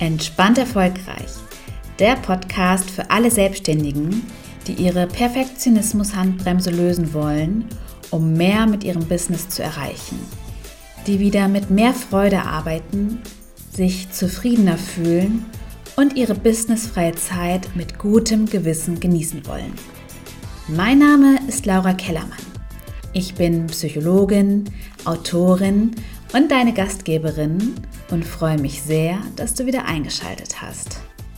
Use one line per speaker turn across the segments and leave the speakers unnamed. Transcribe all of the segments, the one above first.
Entspannt erfolgreich. Der Podcast für alle Selbstständigen, die ihre Perfektionismus-Handbremse lösen wollen, um mehr mit ihrem Business zu erreichen. Die wieder mit mehr Freude arbeiten, sich zufriedener fühlen und ihre businessfreie Zeit mit gutem Gewissen genießen wollen. Mein Name ist Laura Kellermann. Ich bin Psychologin, Autorin und deine Gastgeberin und freue mich sehr, dass du wieder eingeschaltet hast.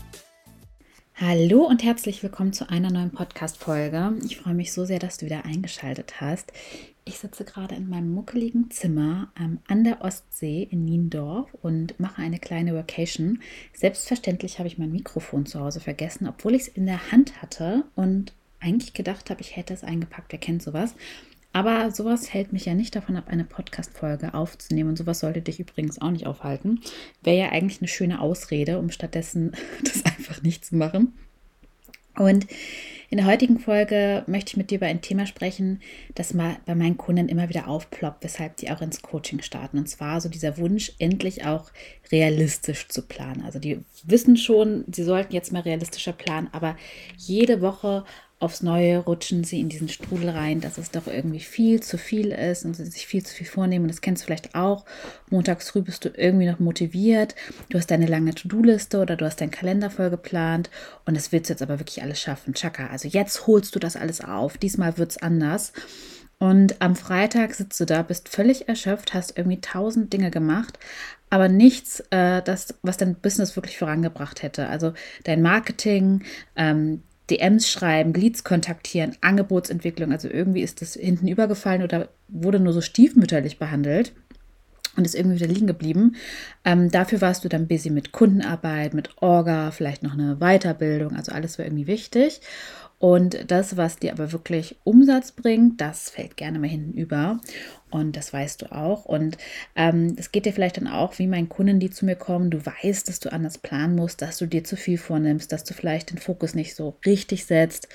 Hallo und herzlich willkommen zu einer neuen Podcast-Folge. Ich freue mich so sehr, dass du wieder eingeschaltet hast. Ich sitze gerade in meinem muckeligen Zimmer an der Ostsee in Niendorf und mache eine kleine Workation. Selbstverständlich habe ich mein Mikrofon zu Hause vergessen, obwohl ich es in der Hand hatte und eigentlich gedacht habe, ich hätte es eingepackt. Wer kennt sowas? Aber sowas hält mich ja nicht davon ab, eine Podcast-Folge aufzunehmen. Und sowas sollte dich übrigens auch nicht aufhalten. Wäre ja eigentlich eine schöne Ausrede, um stattdessen das einfach nicht zu machen. Und in der heutigen Folge möchte ich mit dir über ein Thema sprechen, das mal bei meinen Kunden immer wieder aufploppt, weshalb die auch ins Coaching starten. Und zwar so dieser Wunsch, endlich auch realistisch zu planen. Also die wissen schon, sie sollten jetzt mal realistischer planen, aber jede Woche aufs Neue rutschen sie in diesen Strudel rein, dass es doch irgendwie viel zu viel ist und sie sich viel zu viel vornehmen. Und das kennst du vielleicht auch. Montags früh bist du irgendwie noch motiviert. Du hast deine lange To-Do-Liste oder du hast deinen Kalender voll geplant und das willst du jetzt aber wirklich alles schaffen. Chaka, also jetzt holst du das alles auf. Diesmal wird es anders. Und am Freitag sitzt du da, bist völlig erschöpft, hast irgendwie 1000 Dinge gemacht, aber nichts, was dein Business wirklich vorangebracht hätte. Also dein Marketing, DMs schreiben, Leads kontaktieren, Angebotsentwicklung, also irgendwie ist das hinten übergefallen oder wurde nur so stiefmütterlich behandelt und ist irgendwie wieder liegen geblieben. Dafür warst du dann busy mit Kundenarbeit, mit Orga, vielleicht noch eine Weiterbildung, also alles war irgendwie wichtig. Und das, was dir aber wirklich Umsatz bringt, das fällt gerne mal hinten über. Und das weißt du auch. Und das geht dir vielleicht dann auch wie meinen Kunden, die zu mir kommen. Du weißt, dass du anders planen musst, dass du dir zu viel vornimmst, dass du vielleicht den Fokus nicht so richtig setzt.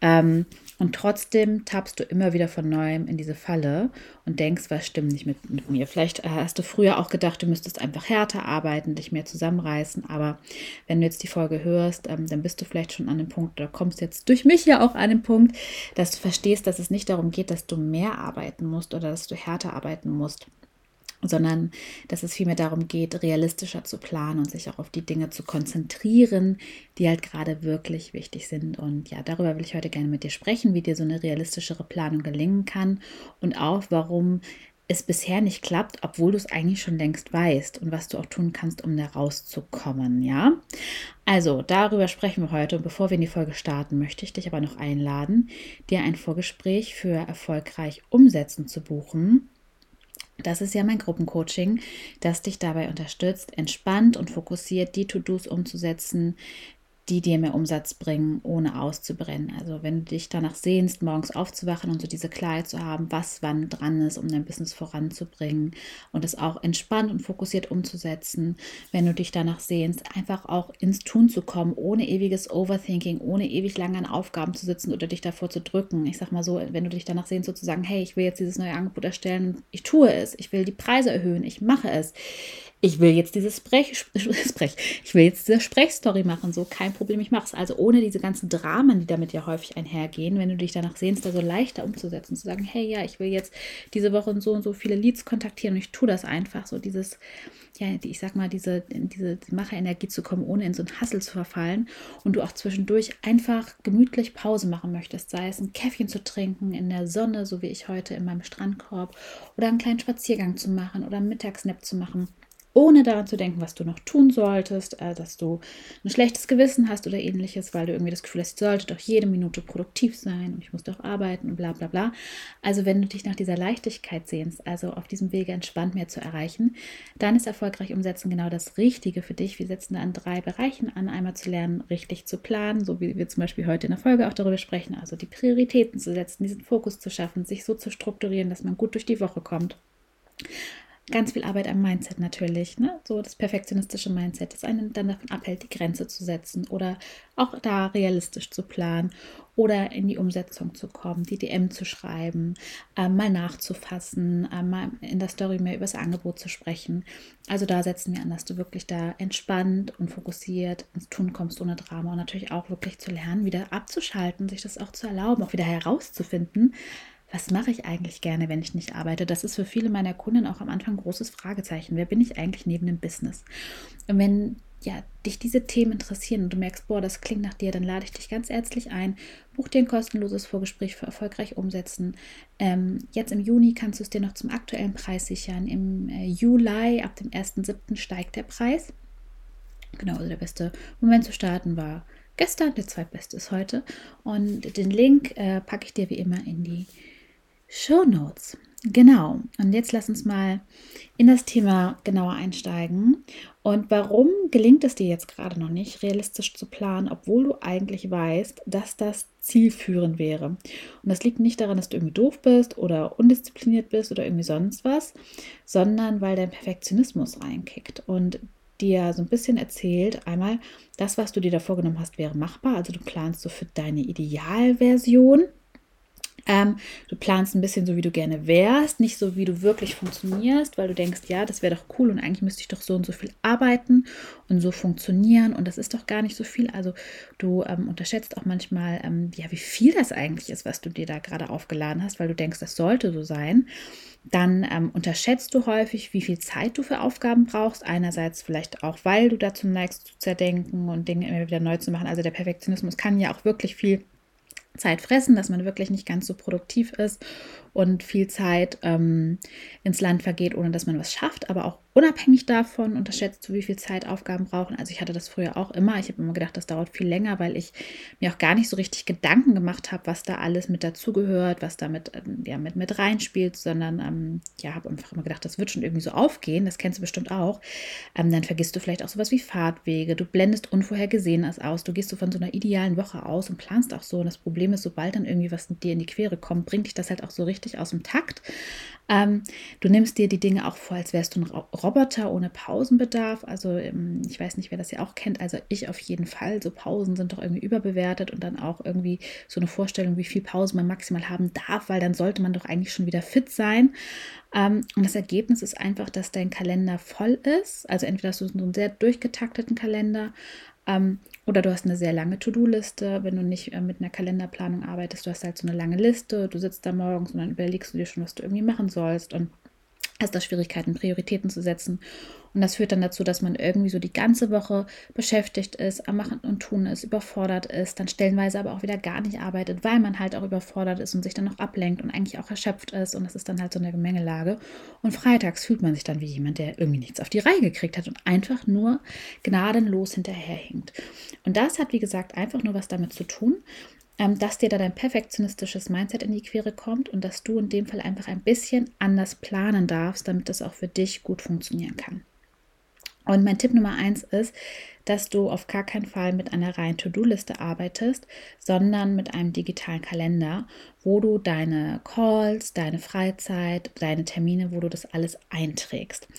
Und trotzdem tappst du immer wieder von Neuem in diese Falle und denkst, was stimmt nicht mit mir. Vielleicht hast du früher auch gedacht, du müsstest einfach härter arbeiten, dich mehr zusammenreißen. Aber wenn du jetzt die Folge hörst, dann bist du vielleicht schon an dem Punkt oder kommst jetzt durch mich ja auch an den Punkt, dass du verstehst, dass es nicht darum geht, dass du mehr arbeiten musst oder dass du härter arbeiten musst, sondern dass es vielmehr darum geht, realistischer zu planen und sich auch auf die Dinge zu konzentrieren, die halt gerade wirklich wichtig sind. Und ja, darüber will ich heute gerne mit dir sprechen, wie dir so eine realistischere Planung gelingen kann und auch, warum es bisher nicht klappt, obwohl du es eigentlich schon längst weißt und was du auch tun kannst, um da rauszukommen, ja? Also, darüber sprechen wir heute und bevor wir in die Folge starten, möchte ich dich aber noch einladen, dir ein Vorgespräch für erfolgreich umsetzen zu buchen. Das ist ja mein Gruppencoaching, das dich dabei unterstützt, entspannt und fokussiert die To-Dos umzusetzen, die dir mehr Umsatz bringen, ohne auszubrennen. Also wenn du dich danach sehnst, morgens aufzuwachen und so diese Klarheit zu haben, was wann dran ist, um dein Business voranzubringen und es auch entspannt und fokussiert umzusetzen. Wenn du dich danach sehnst, einfach auch ins Tun zu kommen, ohne ewiges Overthinking, ohne ewig lange an Aufgaben zu sitzen oder dich davor zu drücken. Ich sag mal so, wenn du dich danach sehnst, sozusagen, hey, ich will jetzt dieses neue Angebot erstellen, ich tue es, ich will die Preise erhöhen, ich mache es. Ich will jetzt diese Sprechstory machen, so kein Problem, ich mache es. Also ohne diese ganzen Dramen, die damit ja häufig einhergehen, wenn du dich danach sehnst, da so leichter umzusetzen, zu sagen, hey, ja, ich will jetzt diese Woche und so viele Leads kontaktieren und ich tue das einfach, so dieses, ja, ich sag mal, diese Macherenergie zu kommen, ohne in so einen Hassel zu verfallen und du auch zwischendurch einfach gemütlich Pause machen möchtest, sei es ein Käffchen zu trinken in der Sonne, so wie ich heute in meinem Strandkorb, oder einen kleinen Spaziergang zu machen oder einen Mittagsnap zu machen, ohne daran zu denken, was du noch tun solltest, dass du ein schlechtes Gewissen hast oder ähnliches, weil du irgendwie das Gefühl hast, ich sollte doch jede Minute produktiv sein und ich muss doch arbeiten und bla bla bla. Also wenn du dich nach dieser Leichtigkeit sehnst, also auf diesem Wege entspannt mehr zu erreichen, dann ist erfolgreich umsetzen genau das Richtige für dich. Wir setzen da an 3 Bereichen an. Einmal zu lernen, richtig zu planen, so wie wir zum Beispiel heute in der Folge auch darüber sprechen, also die Prioritäten zu setzen, diesen Fokus zu schaffen, sich so zu strukturieren, dass man gut durch die Woche kommt. ganz viel Arbeit am Mindset natürlich, ne? So das perfektionistische Mindset, das einen dann davon abhält, die Grenze zu setzen oder auch da realistisch zu planen oder in die Umsetzung zu kommen, die DM zu schreiben, mal nachzufassen, mal in der Story mehr über das Angebot zu sprechen. Also da setzen wir an, dass du wirklich da entspannt und fokussiert ins Tun kommst ohne Drama und natürlich auch wirklich zu lernen, wieder abzuschalten, sich das auch zu erlauben, auch wieder herauszufinden, was mache ich eigentlich gerne, wenn ich nicht arbeite? Das ist für viele meiner Kunden auch am Anfang ein großes Fragezeichen. Wer bin ich eigentlich neben dem Business? Und wenn dich diese Themen interessieren und du merkst, boah, das klingt nach dir, dann lade ich dich ganz herzlich ein. Buch dir ein kostenloses Vorgespräch für erfolgreich umsetzen. Jetzt im Juni kannst du es dir noch zum aktuellen Preis sichern. Im Juli, ab dem 1.7. steigt der Preis. Genau, also der beste Moment zu starten war gestern, der zweitbeste ist heute. Und den Link packe ich dir wie immer in die Shownotes. Genau. Und jetzt lass uns mal in das Thema genauer einsteigen. Und warum gelingt es dir jetzt gerade noch nicht, realistisch zu planen, obwohl du eigentlich weißt, dass das zielführend wäre? Und das liegt nicht daran, dass du irgendwie doof bist oder undiszipliniert bist oder irgendwie sonst was, sondern weil dein Perfektionismus reinkickt und dir so ein bisschen erzählt, einmal, das, was du dir da vorgenommen hast, wäre machbar. Also du planst so für deine Idealversion. Du planst ein bisschen so, wie du gerne wärst, nicht so, wie du wirklich funktionierst, weil du denkst, ja, das wäre doch cool und eigentlich müsste ich doch so und so viel arbeiten und so funktionieren und das ist doch gar nicht so viel. Also du unterschätzt auch manchmal, wie viel das eigentlich ist, was du dir da gerade aufgeladen hast, weil du denkst, das sollte so sein. Dann unterschätzt du häufig, wie viel Zeit du für Aufgaben brauchst. Einerseits vielleicht auch, weil du dazu neigst, zu zerdenken und Dinge immer wieder neu zu machen. Also der Perfektionismus kann ja auch wirklich viel Zeit fressen, dass man wirklich nicht ganz so produktiv ist und viel Zeit ins Land vergeht, ohne dass man was schafft. Aber auch unabhängig davon unterschätzt du, wie viel Zeit Aufgaben brauchen. Also ich hatte das früher auch immer. Ich habe immer gedacht, das dauert viel länger, weil ich mir auch gar nicht so richtig Gedanken gemacht habe, was da alles mit dazugehört, was da mit reinspielt, sondern habe einfach immer gedacht, das wird schon irgendwie so aufgehen. Das kennst du bestimmt auch. Dann vergisst du vielleicht auch sowas wie Fahrtwege. Du blendest Unvorhergesehenes aus. Du gehst so von so einer idealen Woche aus und planst auch so. Und das Problem ist, sobald dann irgendwie was mit dir in die Quere kommt, bringt dich das halt auch so richtig aus dem Takt. Du nimmst dir die Dinge auch vor, als wärst du ein Roboter ohne Pausenbedarf. Also ich weiß nicht, wer das ja auch kennt. Also ich auf jeden Fall. So Pausen sind doch irgendwie überbewertet und dann auch irgendwie so eine Vorstellung, wie viel Pause man maximal haben darf, weil dann sollte man doch eigentlich schon wieder fit sein. Und das Ergebnis ist einfach, dass dein Kalender voll ist. Also entweder hast du so einen sehr durchgetakteten Kalender oder du hast eine sehr lange To-Do-Liste, wenn du nicht mit einer Kalenderplanung arbeitest. Du hast halt so eine lange Liste, du sitzt da morgens und dann überlegst du dir schon, was du irgendwie machen sollst und hast da Schwierigkeiten, Prioritäten zu setzen. Und das führt dann dazu, dass man irgendwie so die ganze Woche beschäftigt ist, am Machen und Tun ist, überfordert ist, dann stellenweise aber auch wieder gar nicht arbeitet, weil man halt auch überfordert ist und sich dann noch ablenkt und eigentlich auch erschöpft ist. Und das ist dann halt so eine Gemengelage. Und freitags fühlt man sich dann wie jemand, der irgendwie nichts auf die Reihe gekriegt hat und einfach nur gnadenlos hinterherhinkt. Und das hat, wie gesagt, einfach nur was damit zu tun, dass dir da dein perfektionistisches Mindset in die Quere kommt und dass du in dem Fall einfach ein bisschen anders planen darfst, damit das auch für dich gut funktionieren kann. Und mein Tipp Nummer 1 ist, dass du auf gar keinen Fall mit einer reinen To-Do-Liste arbeitest, sondern mit einem digitalen Kalender, wo du deine Calls, deine Freizeit, deine Termine, wo du das alles einträgst.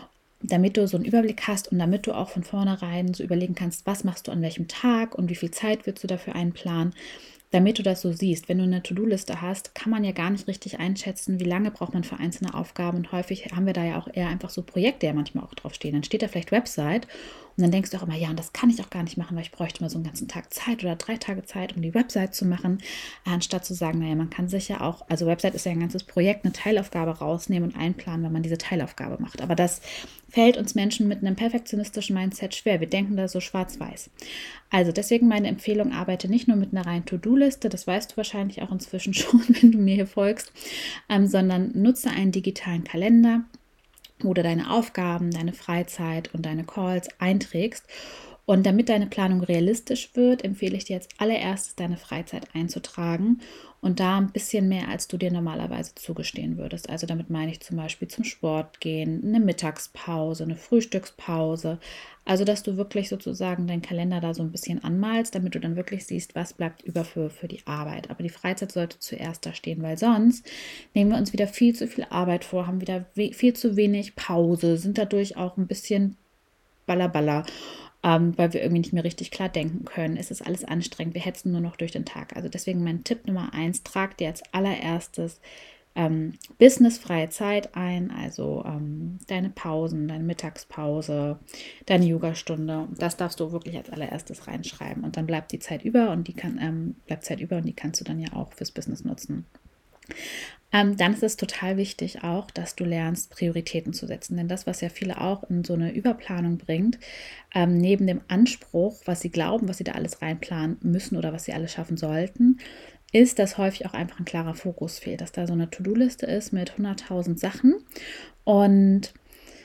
Damit du so einen Überblick hast und damit du auch von vornherein so überlegen kannst, was machst du an welchem Tag und wie viel Zeit willst du dafür einplanen, damit du das so siehst. Wenn du eine To-Do-Liste hast, kann man ja gar nicht richtig einschätzen, wie lange braucht man für einzelne Aufgaben. Und häufig haben wir da ja auch eher einfach so Projekte ja manchmal auch draufstehen. Dann steht da vielleicht Website und dann denkst du auch immer, ja, und das kann ich auch gar nicht machen, weil ich bräuchte mal so einen ganzen Tag Zeit oder 3 Tage Zeit, um die Website zu machen. Anstatt zu sagen, naja, man kann sich ja auch, also Website ist ja ein ganzes Projekt, eine Teilaufgabe rausnehmen und einplanen, wenn man diese Teilaufgabe macht. Aber das fällt uns Menschen mit einem perfektionistischen Mindset schwer. Wir denken da so schwarz-weiß. Also deswegen meine Empfehlung, arbeite nicht nur mit einer reinen To-Do-Liste, das weißt du wahrscheinlich auch inzwischen schon, wenn du mir hier folgst, sondern nutze einen digitalen Kalender, wo du deine Aufgaben, deine Freizeit und deine Calls einträgst. Und damit deine Planung realistisch wird, empfehle ich dir als allererstes, deine Freizeit einzutragen und da ein bisschen mehr, als du dir normalerweise zugestehen würdest. Also damit meine ich zum Beispiel zum Sport gehen, eine Mittagspause, eine Frühstückspause. Also dass du wirklich sozusagen deinen Kalender da so ein bisschen anmalst, damit du dann wirklich siehst, was bleibt über für die Arbeit. Aber die Freizeit sollte zuerst da stehen, weil sonst nehmen wir uns wieder viel zu viel Arbeit vor, haben wieder viel zu wenig Pause, sind dadurch auch ein bisschen ballerballer, weil wir irgendwie nicht mehr richtig klar denken können. Es ist alles anstrengend, wir hetzen nur noch durch den Tag. Also deswegen mein Tipp Nummer 1, trag dir als allererstes businessfreie Zeit ein, also deine Pausen, deine Mittagspause, deine Yogastunde. Das darfst du wirklich als allererstes reinschreiben. Und dann bleibt die Zeit über und bleibt Zeit über und die kannst du dann ja auch fürs Business nutzen. Dann ist es total wichtig auch, dass du lernst, Prioritäten zu setzen. Denn das, was ja viele auch in so eine Überplanung bringt, neben dem Anspruch, was sie glauben, was sie da alles reinplanen müssen oder was sie alles schaffen sollten, ist, dass häufig auch einfach ein klarer Fokus fehlt, dass da so eine To-Do-Liste ist mit 100.000 Sachen und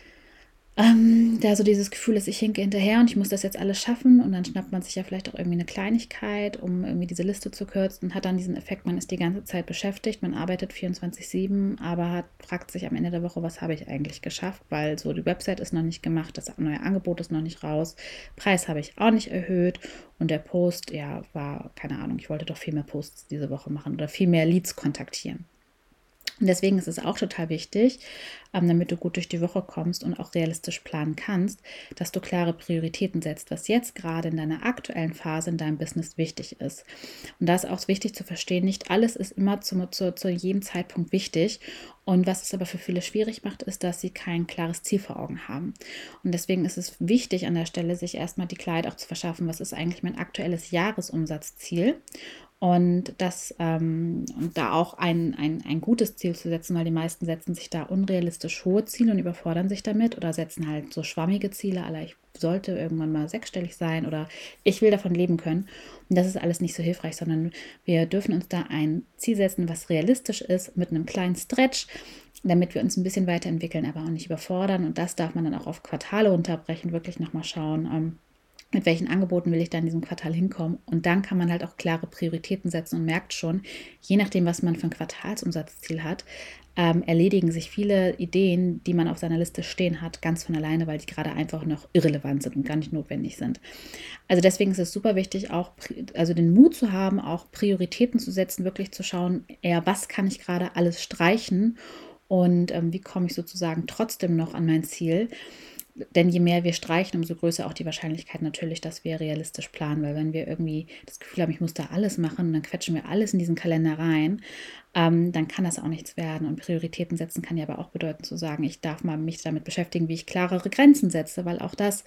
da so dieses Gefühl ist, ich hinke hinterher und ich muss das jetzt alles schaffen und dann schnappt man sich ja vielleicht auch irgendwie eine Kleinigkeit, um irgendwie diese Liste zu kürzen und hat dann diesen Effekt, man ist die ganze Zeit beschäftigt, man arbeitet 24/7, aber fragt sich am Ende der Woche, was habe ich eigentlich geschafft, weil so die Website ist noch nicht gemacht, das neue Angebot ist noch nicht raus, Preis habe ich auch nicht erhöht und der Post, ja, war, keine Ahnung, ich wollte doch viel mehr Posts diese Woche machen oder viel mehr Leads kontaktieren. Und deswegen ist es auch total wichtig, damit du gut durch die Woche kommst und auch realistisch planen kannst, dass du klare Prioritäten setzt, was jetzt gerade in deiner aktuellen Phase in deinem Business wichtig ist. Und da ist auch wichtig zu verstehen, nicht alles ist immer zu jedem Zeitpunkt wichtig. Und was es aber für viele schwierig macht, ist, dass sie kein klares Ziel vor Augen haben. Und deswegen ist es wichtig an der Stelle, sich erstmal die Klarheit auch zu verschaffen, was ist eigentlich mein aktuelles Jahresumsatzziel. Und und da auch ein gutes Ziel zu setzen, weil die meisten setzen sich da unrealistisch hohe Ziele und überfordern sich damit oder setzen halt so schwammige Ziele, aller ich sollte irgendwann mal sechsstellig sein oder ich will davon leben können. Und das ist alles nicht so hilfreich, sondern wir dürfen uns da ein Ziel setzen, was realistisch ist, mit einem kleinen Stretch, damit wir uns ein bisschen weiterentwickeln, aber auch nicht überfordern. Und das darf man dann auch auf Quartale runterbrechen, wirklich nochmal schauen, mit welchen Angeboten will ich da in diesem Quartal hinkommen. Und dann kann man halt auch klare Prioritäten setzen und merkt schon, je nachdem, was man für ein Quartalsumsatzziel hat, erledigen sich viele Ideen, die man auf seiner Liste stehen hat, ganz von alleine, weil die gerade einfach noch irrelevant sind und gar nicht notwendig sind. Also deswegen ist es super wichtig, auch also den Mut zu haben, auch Prioritäten zu setzen, wirklich zu schauen, eher was kann ich gerade alles streichen und wie komme ich sozusagen trotzdem noch an mein Ziel. Denn je mehr wir streichen, umso größer auch die Wahrscheinlichkeit natürlich, dass wir realistisch planen. Weil wenn wir irgendwie das Gefühl haben, ich muss da alles machen und dann quetschen wir alles in diesen Kalender rein, dann kann das auch nichts werden. Und Prioritäten setzen kann ja aber auch bedeuten zu sagen, ich darf mal mich damit beschäftigen, wie ich klarere Grenzen setze, weil auch das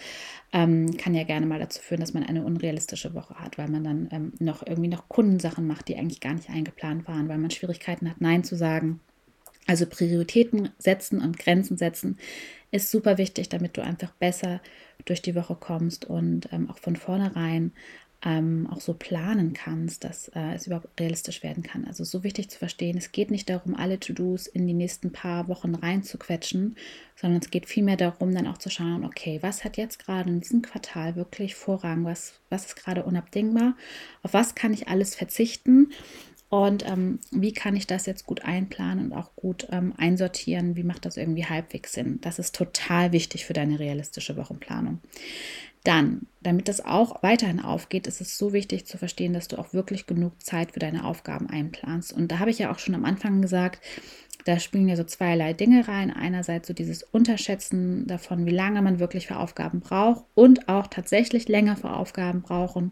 kann ja gerne mal dazu führen, dass man eine unrealistische Woche hat, weil man dann noch Kundensachen macht, die eigentlich gar nicht eingeplant waren, weil man Schwierigkeiten hat, Nein zu sagen. Also Prioritäten setzen und Grenzen setzen ist super wichtig, damit du einfach besser durch die Woche kommst und auch von vornherein auch so planen kannst, dass es überhaupt realistisch werden kann. Also so wichtig zu verstehen, es geht nicht darum, alle To-Dos in die nächsten paar Wochen reinzuquetschen, sondern es geht vielmehr darum, dann auch zu schauen, okay, was hat jetzt gerade in diesem Quartal wirklich Vorrang, was ist gerade unabdingbar, auf was kann ich alles verzichten und wie kann ich das jetzt gut einplanen und auch gut einsortieren? Wie macht das irgendwie halbwegs Sinn? Das ist total wichtig für deine realistische Wochenplanung. Dann, damit das auch weiterhin aufgeht, ist es so wichtig zu verstehen, dass du auch wirklich genug Zeit für deine Aufgaben einplanst. Und da habe ich ja auch schon am Anfang gesagt, da spielen ja so zweierlei Dinge rein. Einerseits so dieses Unterschätzen davon, wie lange man wirklich für Aufgaben braucht und auch tatsächlich länger für Aufgaben brauchen,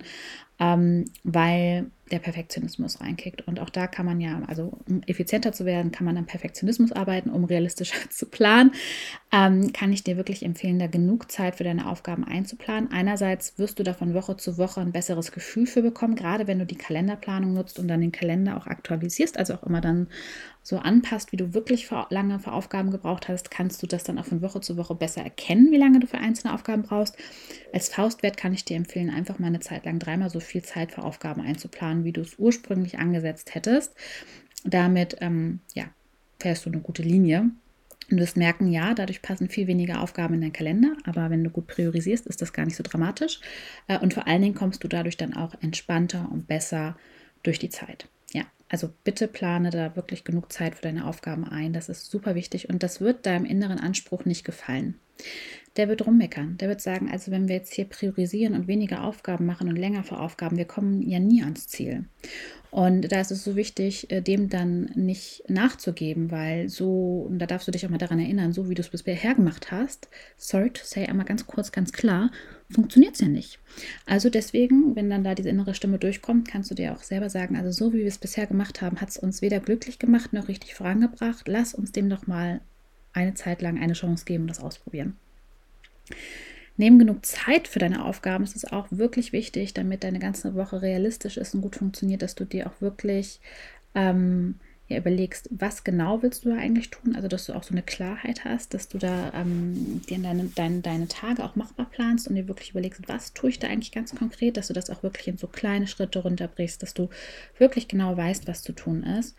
weil der Perfektionismus reinkickt. Und auch da kann man ja, also um effizienter zu werden, kann man am Perfektionismus arbeiten, um realistischer zu planen. Kann ich dir wirklich empfehlen, da genug Zeit für deine Aufgaben einzuplanen. Einerseits wirst du da von Woche zu Woche ein besseres Gefühl für bekommen, gerade wenn du die Kalenderplanung nutzt und dann den Kalender auch aktualisierst, also auch immer dann so anpasst, wie du wirklich lange für Aufgaben gebraucht hast, kannst du das dann auch von Woche zu Woche besser erkennen, wie lange du für einzelne Aufgaben brauchst. Als Faustwert kann ich dir empfehlen, einfach mal eine Zeit lang 3-mal so viel Zeit für Aufgaben einzuplanen, wie du es ursprünglich angesetzt hättest. Damit fährst du eine gute Linie. Und du wirst merken, ja, dadurch passen viel weniger Aufgaben in deinen Kalender, aber wenn du gut priorisierst, ist das gar nicht so dramatisch. Und vor allen Dingen kommst du dadurch dann auch entspannter und besser durch die Zeit. Ja, also bitte plane da wirklich genug Zeit für deine Aufgaben ein. Das ist super wichtig und das wird deinem inneren Anspruch nicht gefallen. Der wird rummeckern. Der wird sagen, also wenn wir jetzt hier priorisieren und weniger Aufgaben machen und länger für Aufgaben, wir kommen ja nie ans Ziel. Und da ist es so wichtig, dem dann nicht nachzugeben, weil so, und da darfst du dich auch mal daran erinnern, so wie du es bisher gemacht hast, sorry to say, einmal ganz kurz, ganz klar, funktioniert es ja nicht. Also deswegen, wenn dann da diese innere Stimme durchkommt, kannst du dir auch selber sagen, also so wie wir es bisher gemacht haben, hat es uns weder glücklich gemacht noch richtig vorangebracht. Lass uns dem doch mal eine Zeit lang eine Chance geben und das ausprobieren. Nehmen genug Zeit für deine Aufgaben. Es ist auch wirklich wichtig, damit deine ganze Woche realistisch ist und gut funktioniert, dass du dir auch wirklich überlegst, was genau willst du da eigentlich tun. Also, dass du auch so eine Klarheit hast, dass du da dir deine Tage auch machbar planst und dir wirklich überlegst, was tue ich da eigentlich ganz konkret, dass du das auch wirklich in so kleine Schritte runterbrichst, dass du wirklich genau weißt, was zu tun ist.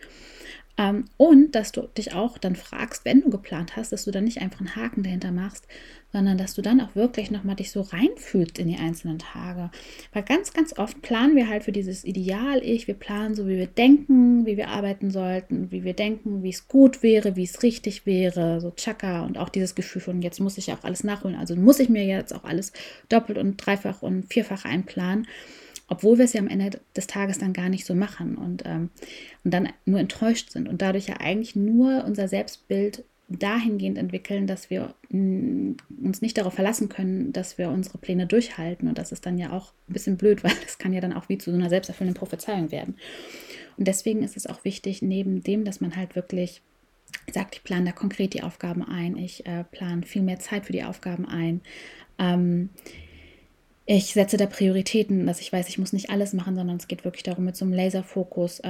Und dass du dich auch dann fragst, wenn du geplant hast, dass du dann nicht einfach einen Haken dahinter machst, sondern dass du dann auch wirklich nochmal dich so reinfühlst in die einzelnen Tage. Weil ganz, ganz oft planen wir halt für dieses Ideal-Ich, wir planen so, wie wir denken, wie wir arbeiten sollten, wie wir denken, wie es gut wäre, wie es richtig wäre, so Chaka und auch dieses Gefühl von, jetzt muss ich ja auch alles nachholen, also muss ich mir jetzt auch alles doppelt und dreifach und vierfach einplanen. Obwohl wir es ja am Ende des Tages dann gar nicht so machen und dann nur enttäuscht sind und dadurch ja eigentlich nur unser Selbstbild dahingehend entwickeln, dass wir uns nicht darauf verlassen können, dass wir unsere Pläne durchhalten. Und das ist dann ja auch ein bisschen blöd, weil das kann ja dann auch wie zu so einer selbsterfüllenden Prophezeiung werden. Und deswegen ist es auch wichtig, neben dem, dass man halt wirklich sagt, ich plane da konkret die Aufgaben ein, ich plane viel mehr Zeit für die Aufgaben ein, ich setze da Prioritäten, dass ich weiß, ich muss nicht alles machen, sondern es geht wirklich darum, mit so einem Laserfokus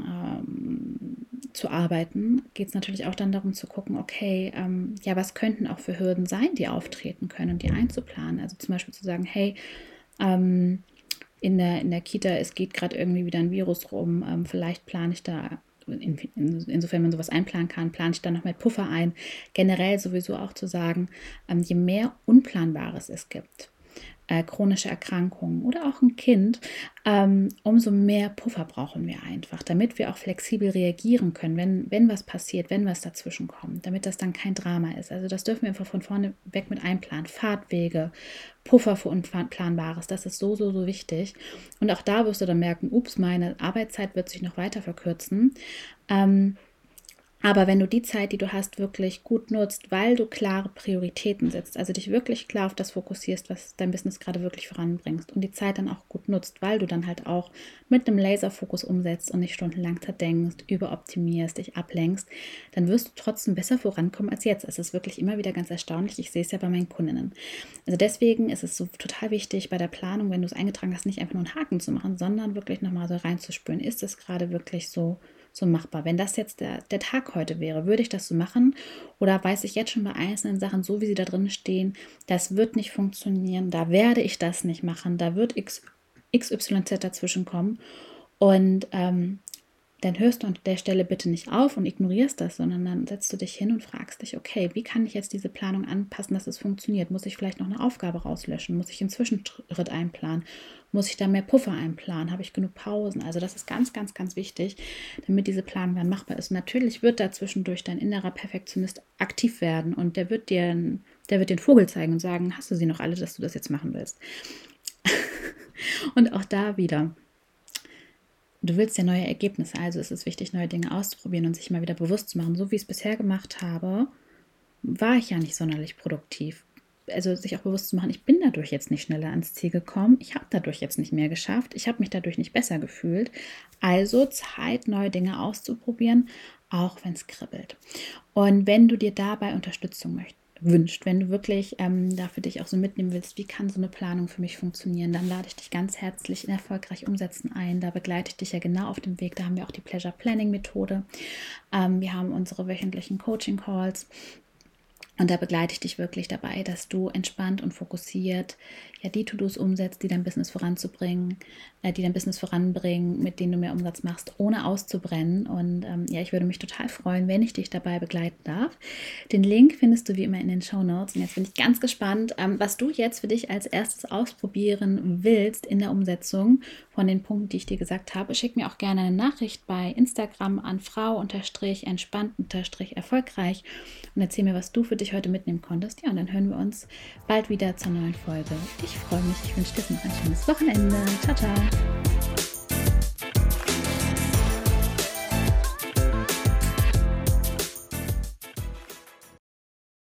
zu arbeiten. Geht es natürlich auch dann darum zu gucken, okay, ja, was könnten auch für Hürden sein, die auftreten können und die einzuplanen. Also zum Beispiel zu sagen, hey, in der Kita, es geht gerade irgendwie wieder ein Virus rum, vielleicht plane ich da, insofern man sowas einplanen kann, plane ich da noch mit Puffer ein. Generell sowieso auch zu sagen, je mehr Unplanbares es gibt, chronische Erkrankungen oder auch ein Kind, umso mehr Puffer brauchen wir einfach, damit wir auch flexibel reagieren können, wenn was passiert, wenn was dazwischen kommt, damit das dann kein Drama ist. Also das dürfen wir einfach von vorne weg mit einplanen. Fahrtwege, Puffer für Unplanbares, das ist so, so, so wichtig. Und auch da wirst du dann merken, ups, meine Arbeitszeit wird sich noch weiter verkürzen. Aber wenn du die Zeit, die du hast, wirklich gut nutzt, weil du klare Prioritäten setzt, also dich wirklich klar auf das fokussierst, was dein Business gerade wirklich voranbringst und die Zeit dann auch gut nutzt, weil du dann halt auch mit einem Laserfokus umsetzt und nicht stundenlang zerdenkst, überoptimierst, dich ablenkst, dann wirst du trotzdem besser vorankommen als jetzt. Es ist wirklich immer wieder ganz erstaunlich. Ich sehe es ja bei meinen Kundinnen. Also deswegen ist es so total wichtig bei der Planung, wenn du es eingetragen hast, nicht einfach nur einen Haken zu machen, sondern wirklich nochmal so reinzuspüren, ist es gerade wirklich so machbar. Wenn das jetzt der Tag heute wäre, würde ich das so machen oder weiß ich jetzt schon bei einzelnen Sachen, so wie sie da drin stehen, das wird nicht funktionieren, da werde ich das nicht machen, da wird XYZ dazwischen kommen und dann hörst du an der Stelle bitte nicht auf und ignorierst das, sondern dann setzt du dich hin und fragst dich, okay, wie kann ich jetzt diese Planung anpassen, dass es funktioniert? Muss ich vielleicht noch eine Aufgabe rauslöschen? Muss ich einen Zwischenschritt einplanen? Muss ich da mehr Puffer einplanen? Habe ich genug Pausen? Also das ist ganz, ganz, ganz wichtig, damit diese Planung dann machbar ist. Und natürlich wird da zwischendurch dein innerer Perfektionist aktiv werden und der wird dir den Vogel zeigen und sagen, hast du sie noch alle, dass du das jetzt machen willst? Und auch da wieder, du willst ja neue Ergebnisse, also ist es wichtig, neue Dinge auszuprobieren und sich mal wieder bewusst zu machen. So wie ich es bisher gemacht habe, war ich ja nicht sonderlich produktiv. Also sich auch bewusst zu machen, ich bin dadurch jetzt nicht schneller ans Ziel gekommen, ich habe dadurch jetzt nicht mehr geschafft, ich habe mich dadurch nicht besser gefühlt. Also Zeit, neue Dinge auszuprobieren, auch wenn es kribbelt. Und wenn du dir dabei Unterstützung wünscht, wenn du wirklich da für dich auch so mitnehmen willst, wie kann so eine Planung für mich funktionieren, dann lade ich dich ganz herzlich in Erfolgreich Umsetzen ein. Da begleite ich dich ja genau auf dem Weg. Da haben wir auch die Pleasure Planning Methode. Wir haben unsere wöchentlichen Coaching Calls. Und da begleite ich dich wirklich dabei, dass du entspannt und fokussiert die To-Dos umsetzt, die dein Business voranbringen, mit denen du mehr Umsatz machst, ohne auszubrennen. Und ich würde mich total freuen, wenn ich dich dabei begleiten darf. Den Link findest du wie immer in den Shownotes. Und jetzt bin ich ganz gespannt, was du jetzt für dich als erstes ausprobieren willst in der Umsetzung von den Punkten, die ich dir gesagt habe. Schick mir auch gerne eine Nachricht bei Instagram an frau_entspannt_erfolgreich und erzähl mir, was du für dich heute mitnehmen konntest. Ja, und dann hören wir uns bald wieder zur neuen Folge. Ich freue mich. Ich wünsche dir noch ein schönes Wochenende. Ciao, ciao.